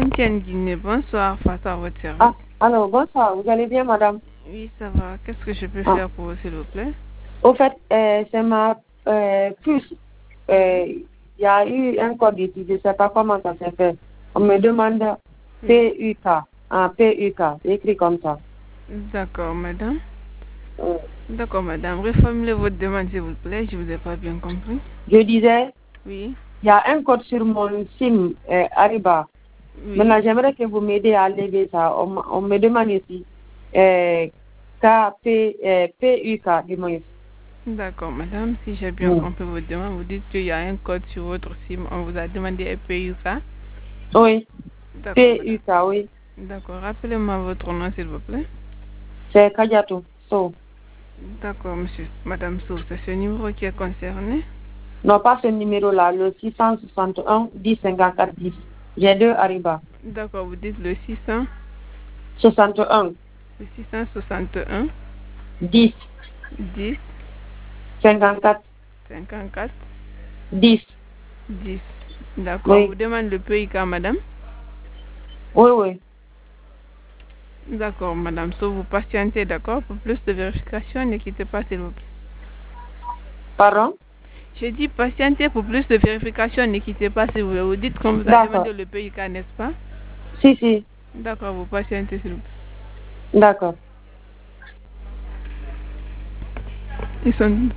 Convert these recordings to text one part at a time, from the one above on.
MTN Guinée, bonsoir, face à votre service. Ah, alors, bonsoir, vous allez bien, madame? Oui, ça va. Qu'est-ce que je peux faire pour vous, s'il vous plaît? Au fait, c'est ma puce. Il y a eu un code ici, je ne sais pas comment ça s'est fait. On me demande PUK. PUK, c'est écrit comme ça. D'accord, madame. D'accord, madame. Reformulez votre demande, s'il vous plaît. Je ne vous ai pas bien compris. Je disais, Oui. il y a un code sur mon SIM Ariba. Oui. Maintenant, j'aimerais que vous m'aidiez à lever ça. On me demande ici PUK, du moins. D'accord, madame. Si j'ai bien compris votre demande, vous dites qu'il y a un code sur votre SIM. On vous a demandé un PUK. Oui. D'accord, PUK, oui. D'accord. Rappelez-moi votre nom, s'il vous plaît. C'est Kadiatou. So. D'accord, monsieur. Madame Sow, c'est ce numéro qui est concerné? Non, pas ce numéro-là, le 661 10 54 10. J'ai deux Ariba. D'accord, vous dites le 600. 61. Le 661. 10. 10. 54. 54. 10. 10. D'accord, Oui. vous demandez le PIK, madame? Oui, oui. D'accord, madame. So, vous patientez, d'accord? Pour plus de vérification, ne quittez pas, s'il vous plaît. Pardon? J'ai dit patientez pour plus de vérification, ne quittez pas, s'il vous plaît. Vous dites qu'on vous a demandé le PIK, n'est-ce pas? Si, si. D'accord, vous patientez, s'il vous plaît. D'accord. Ils sont...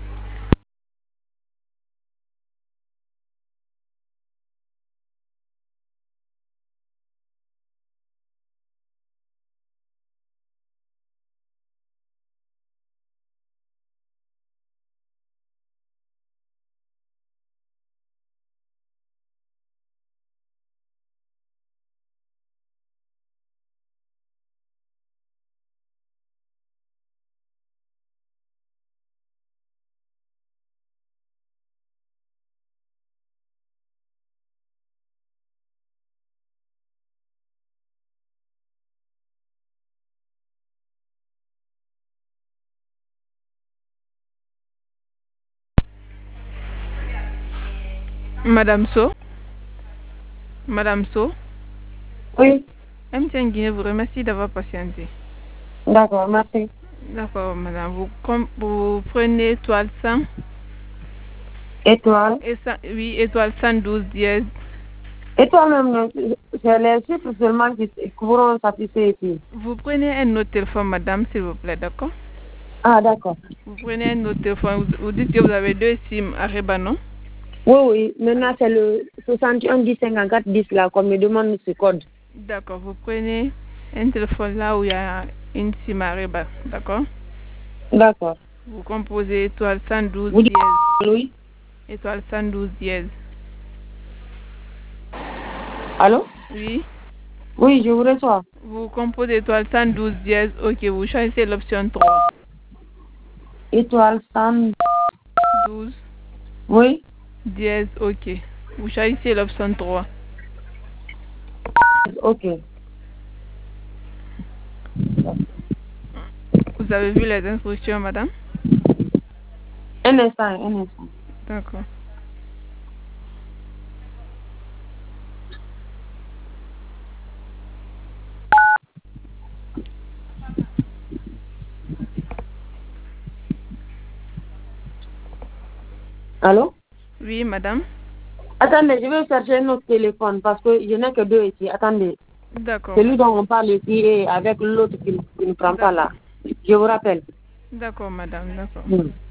Madame So? Madame So? Oui. MTN Guinée vous remercie d'avoir patienté. D'accord, merci. D'accord, madame. Vous prenez étoile 100? Étoile. Oui, étoile 112 dièse. Étoile même, c'est les chiffres seulement qui pourront satisfaire ici. Vous prenez un autre téléphone, madame, s'il vous plaît, d'accord? Ah, d'accord. Vous prenez un autre téléphone. Vous dites que vous avez deux SIM Ariba, non? Oui, oui. Maintenant, c'est le 61 10 54 10 là qu'on me demande ce code. D'accord. Vous prenez un téléphone là où il y a une SIM Ariba, d'accord? D'accord. Vous composez étoile 112 Vous dites dièse. oui? Étoile 112 dièse. Allô? Oui. Oui, je vous reçois. Vous composez étoile 112 dièse. Ok, vous choisissez l'option 3. Étoile 112. Oui? Dièse, ok. Vous choisissez l'option 3. Ok. Vous avez vu les instructions, madame? Un instant, un instant. D'accord. Allô? Oui, madame? Attendez, je vais chercher un autre téléphone parce que je n'ai que deux ici. Attendez. D'accord. Celui dont on parle ici et avec l'autre qui ne prend pas là. Je vous rappelle. D'accord, madame, d'accord.